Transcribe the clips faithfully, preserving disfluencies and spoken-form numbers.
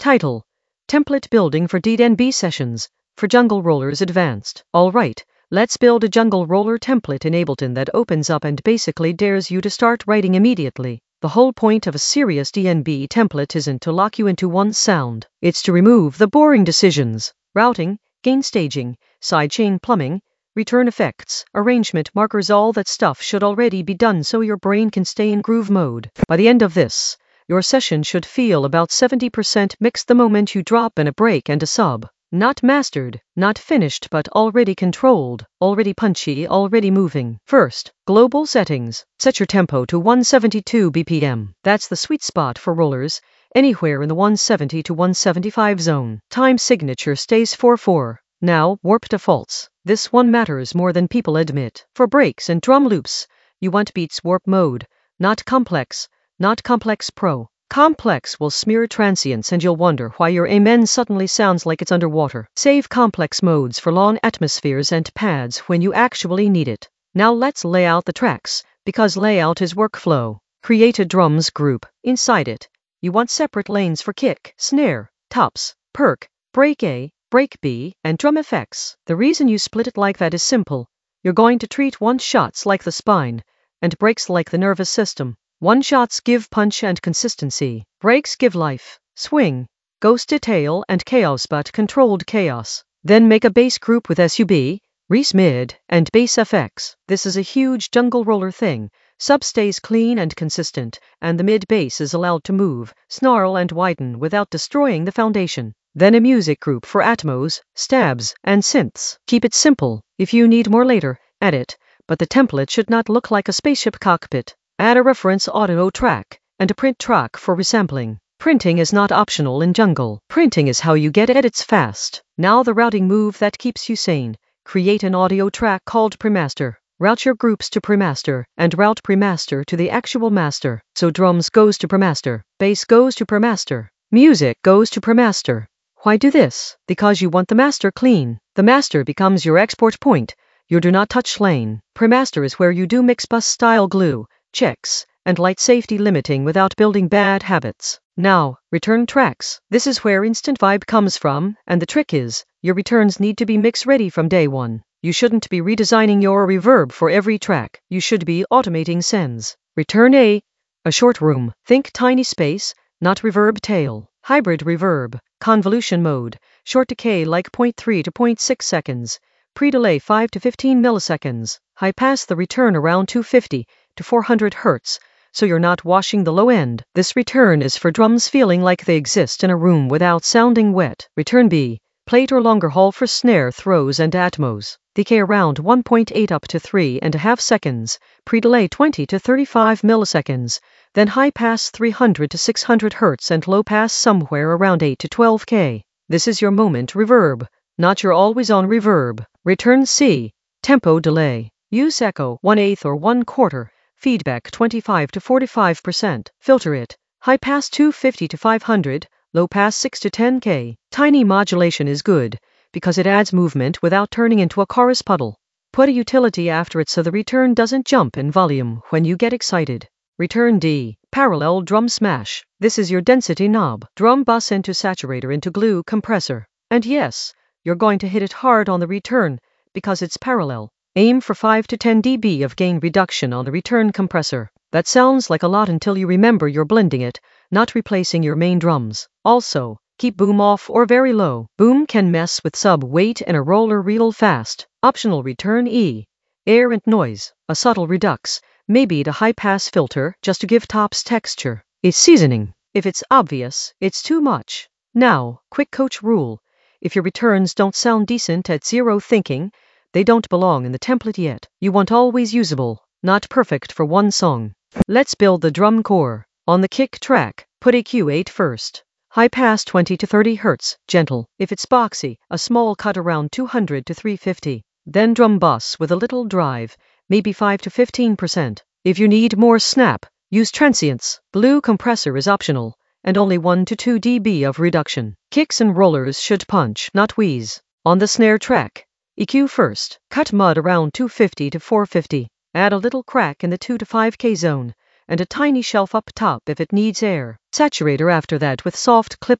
Title: Template Building for D N B Sessions for Jungle Rollers Advanced. Alright, let's build a Jungle Roller template in Ableton that opens up and basically dares you to start writing immediately. The whole point of a serious D N B template isn't to lock you into one sound. It's to remove the boring decisions. Routing, gain staging, sidechain plumbing, return effects, arrangement markers, all that stuff should already be done so your brain can stay in groove mode. By the end of this, your session should feel about seventy percent mixed the moment you drop in a break and a sub. Not mastered, not finished, but already controlled, already punchy, already moving. First, global settings. Set your tempo to one seventy-two B P M. That's the sweet spot for rollers, anywhere in the one seventy to one seventy-five zone. Time signature stays four four. Now, warp defaults. This one matters more than people admit. For breaks and drum loops, you want beats warp mode, not complex, not complex pro. Complex will smear transients and you'll wonder why your amen suddenly sounds like it's underwater. Save complex modes for long atmospheres and pads when you actually need it. Now let's lay out the tracks, because layout is workflow. Create a drums group. Inside it, you want separate lanes for kick, snare, tops, perk, break A, break B, and drum effects. The reason you split it like that is simple. You're going to treat one shots like the spine, and breaks like the nervous system. One shots give punch and consistency. Breaks give life, swing, ghost detail, and chaos, but controlled chaos. Then make a bass group with sub, res mid, and bass F X. This is a huge jungle roller thing. Sub stays clean and consistent, and the mid bass is allowed to move, snarl, and widen without destroying the foundation. Then a music group for atmos, stabs, and synths. Keep it simple. If you need more later, add it, but the template should not look like a spaceship cockpit. Add a reference audio track and a print track for resampling. Printing is not optional in Jungle. Printing is how you get edits fast. Now the routing move that keeps you sane. Create an audio track called Premaster. Route your groups to Premaster and route Premaster to the actual master. So drums goes to Premaster, bass goes to Premaster, music goes to Premaster. Why do this? Because you want the master clean. The master becomes your export point, your do not touch lane. Premaster is where you do mix bus style glue, checks, and light safety limiting without building bad habits. Now, return tracks. This is where instant vibe comes from, and the trick is, your returns need to be mix ready from day one. You shouldn't be redesigning your reverb for every track. You should be automating sends. Return A, a short room. Think tiny space, not reverb tail. Hybrid reverb, convolution mode, short decay like zero point three to zero point six seconds. Pre-delay five to fifteen milliseconds. High pass the return around two fifty to four hundred hertz, so you're not washing the low end. This return is for drums feeling like they exist in a room without sounding wet. Return B, plate or longer haul for snare throws and atmos. Decay around one point eight up to three and a half seconds. Pre-delay twenty to thirty-five milliseconds. Then high pass three hundred to six hundred hertz and low pass somewhere around eight to twelve K. This is your moment reverb, not your always-on reverb. Return C, tempo delay. Use echo one eighth or one quarter. Feedback twenty-five to forty-five percent. Filter it. High pass two fifty to five hundred, low pass six to ten K. Tiny modulation is good, because it adds movement without turning into a chorus puddle. Put a utility after it so the return doesn't jump in volume when you get excited. Return D, parallel drum smash. This is your density knob. Drum bus into saturator into glue compressor. And yes, you're going to hit it hard on the return, because it's parallel. Aim for five to ten decibels of gain reduction on the return compressor. That sounds like a lot until you remember you're blending it, not replacing your main drums. Also, keep boom off or very low. Boom can mess with sub weight and a roller real fast. Optional return E, air and noise. A subtle redux, maybe the high pass filter just to give tops texture. It's seasoning. If it's obvious, it's too much. Now, quick coach rule. If your returns don't sound decent at zero thinking, they don't belong in the template yet. You want always usable, not perfect for one song. Let's build the drum core. On the kick track, put E Q eight first. High pass twenty to thirty hertz, gentle. If it's boxy, a small cut around two hundred to three fifty. Then drum bus with a little drive, maybe five to fifteen percent. If you need more snap, use transients. Blue compressor is optional, and only one to two decibels of reduction. Kicks and rollers should punch, not wheeze. On the snare track, E Q first. Cut mud around two fifty to four fifty. Add a little crack in the two to five K zone, and a tiny shelf up top if it needs air. Saturator after that with soft clip-on.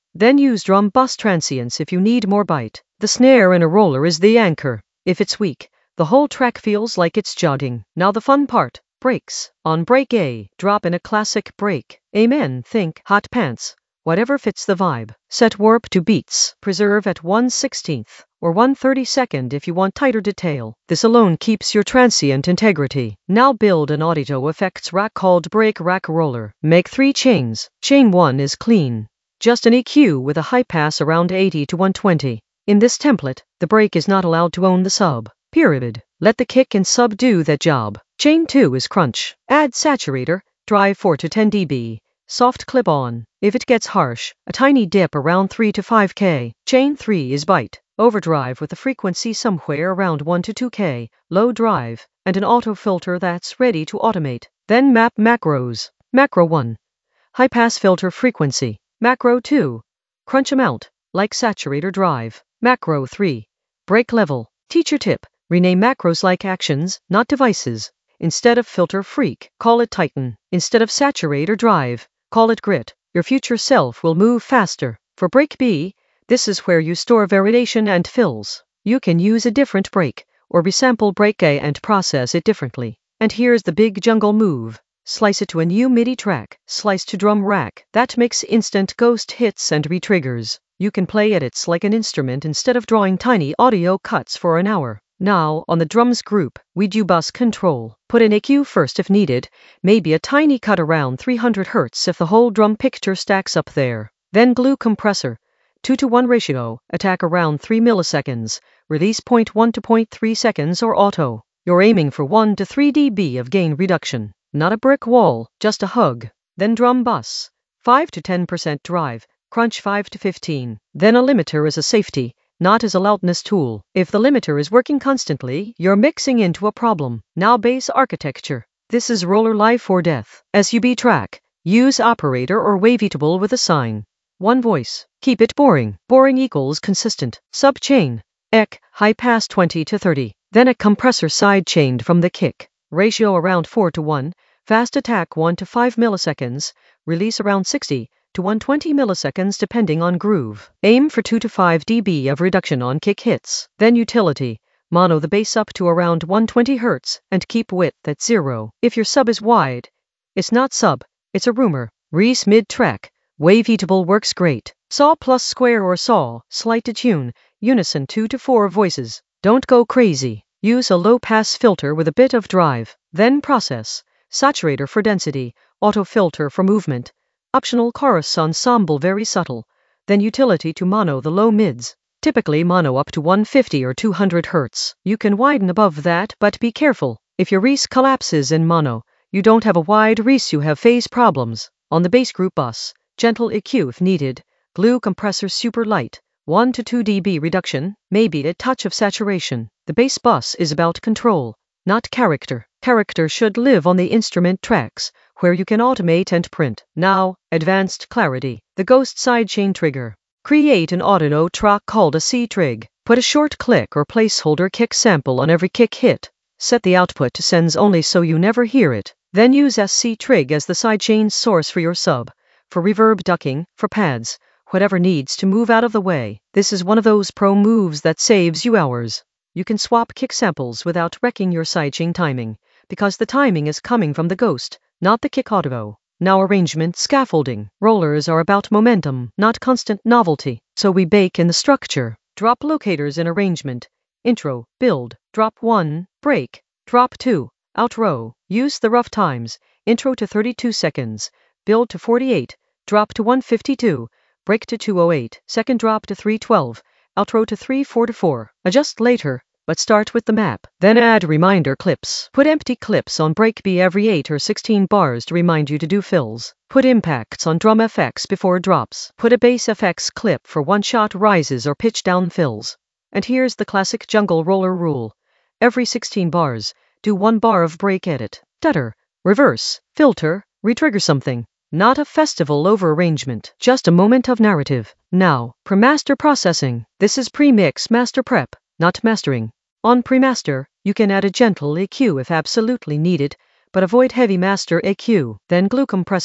Then use drum bus transients if you need more bite. The snare in a roller is the anchor. If it's weak, the whole track feels like it's jogging. Now the fun part, breaks. On break A, drop in a classic break. Amen, think hot pants. Whatever fits the vibe. Set warp to beats. Preserve at one sixteenth or one thirty-second if you want tighter detail. This alone keeps your transient integrity. Now build an audio effects rack called Break Rack Roller. Make three chains. Chain one is clean. Just an E Q with a high pass around eighty to one twenty. In this template, the break is not allowed to own the sub. Period. Let the kick and sub do that job. Chain two is crunch. Add saturator, drive four to ten decibels. Soft clip on. If it gets harsh, a tiny dip around three to five K. Chain three is bite. Overdrive with a frequency somewhere around one to two K. Low drive, and an auto filter that's ready to automate. Then map macros. Macro one. High pass filter frequency. Macro two. Crunch amount, like saturator drive. Macro three. Break level. Teacher tip. Rename macros like actions, not devices. Instead of filter freak, call it Titan. Instead of saturate or drive, call it grit. Your future self will move faster. For break B, this is where you store variation and fills. You can use a different break, or resample break A and process it differently. And here's the big jungle move. Slice it to a new MIDI track, slice to drum rack. That makes instant ghost hits and retriggers. You can play edits like an instrument instead of drawing tiny audio cuts for an hour. Now, on the drums group, we do bus control. Put an E Q first if needed, maybe a tiny cut around three hundred hertz if the whole drum picture stacks up there. Then glue compressor, two to one ratio, attack around three milliseconds, release zero point one to zero point three seconds or auto. You're aiming for one to three decibels of gain reduction. Not a brick wall, just a hug. Then drum bus, five to ten percent drive, crunch five to fifteen. Then a limiter as a safety, not as a loudness tool. If the limiter is working constantly, you're mixing into a problem. Now bass architecture. This is roller life or death. S U B track. Use operator or waveatable with a sign. One voice. Keep it boring. Boring equals consistent. Subchain. E C, high pass twenty to thirty. Then a compressor side chained from the kick. Ratio around four to one. Fast attack one to five milliseconds. Release around sixty to one hundred twenty milliseconds depending on groove. Aim for two to five decibels of reduction on kick hits. Then utility. Mono the bass up to around one hundred twenty hertz and keep width at zero. If your sub is wide, it's not sub, it's a rumor. Reese mid-track. Waveatable works great. Saw plus square or saw, slight to tune, unison two to four voices. Don't go crazy. Use a low-pass filter with a bit of drive. Then process. Saturator for density, auto filter for movement. Optional chorus ensemble very subtle. Then utility to mono the low mids. Typically mono up to one hundred fifty or two hundred hertz. You can widen above that, but be careful. If your Reese collapses in mono, you don't have a wide Reese, you have phase problems. On the bass group bus, gentle E Q if needed. Glue compressor super light. one to two decibel reduction, maybe a touch of saturation. The bass bus is about control, not character. Character should live on the instrument tracks, where you can automate and print. Now, advanced clarity. The ghost sidechain trigger. Create an audio track called a C-trig. Put a short click or placeholder kick sample on every kick hit. Set the output to sends only so you never hear it. Then use S C-trig as the sidechain source for your sub. For reverb ducking, for pads, whatever needs to move out of the way. This is one of those pro moves that saves you hours. You can swap kick samples without wrecking your sidechain timing, because the timing is coming from the ghost, not the kick audio. Now arrangement scaffolding. Rollers are about momentum, not constant novelty, so we bake in the structure. Drop locators in arrangement. Intro, build, drop one, break, drop two, outro. Use the rough times. Intro to thirty-two seconds, build to forty-eight, drop to one fifty-two, break to two oh eight, second drop to three twelve, outro to three forty-four. Adjust later, but start with the map. Then add reminder clips. Put empty clips on break B every eight or sixteen bars to remind you to do fills. Put impacts on drum F X before drops. Put a bass F X clip for one-shot rises or pitch down fills. And here's the classic jungle roller rule. Every sixteen bars, do one bar of break edit. Stutter, reverse, filter, retrigger something. Not a festival over arrangement, just a moment of narrative. Now, pre-master processing. This is pre-mix master prep, not mastering. On pre-master, you can add a gentle E Q if absolutely needed, but avoid heavy master E Q. Then glue compressor.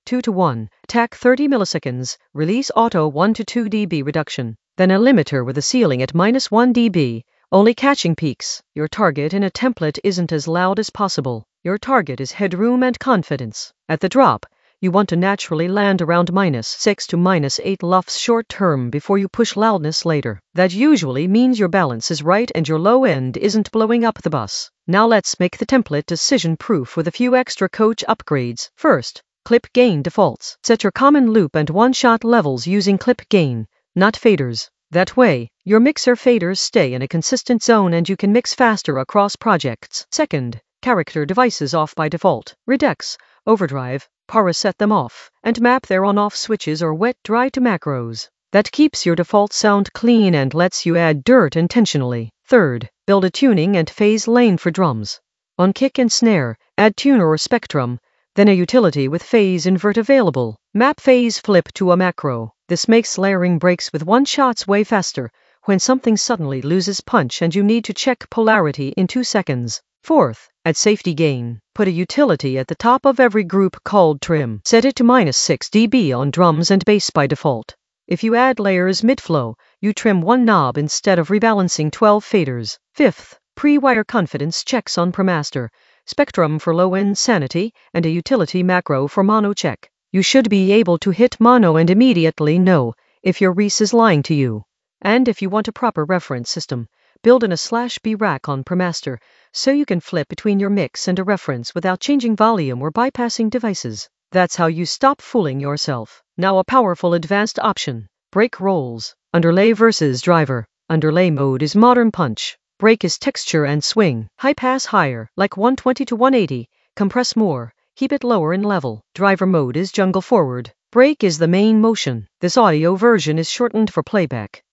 two to one, tack thirty milliseconds, release auto one to two decibels reduction. Then a limiter with a ceiling at minus one decibel, only catching peaks. Your target in a template isn't as loud as possible. Your target is headroom and confidence. At the drop, you want to naturally land around minus six to minus eight lufs short term before you push loudness later. That usually means your balance is right and your low end isn't blowing up the bus. Now let's make the template decision proof with a few extra coach upgrades. First, clip gain defaults. Set your common loop and one-shot levels using clip gain, not faders. That way, your mixer faders stay in a consistent zone and you can mix faster across projects. Second, character devices off by default. Redux, Overdrive, Para set them off, and map their on-off switches or wet-dry to macros. That keeps your default sound clean and lets you add dirt intentionally. Third, build a tuning and phase lane for drums. On kick and snare, add tuner or spectrum, then a utility with phase invert available. Map phase flip to a macro. This makes layering breaks with one shots way faster when something suddenly loses punch and you need to check polarity in two seconds. Fourth, add safety gain. Put a utility at the top of every group called trim. Set it to minus six decibels on drums and bass by default. If you add layers mid-flow, you trim one knob instead of rebalancing twelve faders. Fifth, pre-wire confidence checks on ProMaster, spectrum for low-end sanity, and a utility macro for mono check. You should be able to hit mono and immediately know if your Reese is lying to you. And if you want a proper reference system, build in a slash B rack on ProMaster so you can flip between your mix and a reference without changing volume or bypassing devices. That's how you stop fooling yourself. Now a powerful advanced option. Break rolls. Underlay versus driver. Underlay mode is modern punch. Break is texture and swing. High pass higher, like one twenty to one eighty. Compress more. Keep it lower in level. Driver mode is jungle forward. Break is the main motion. This audio version is shortened for playback.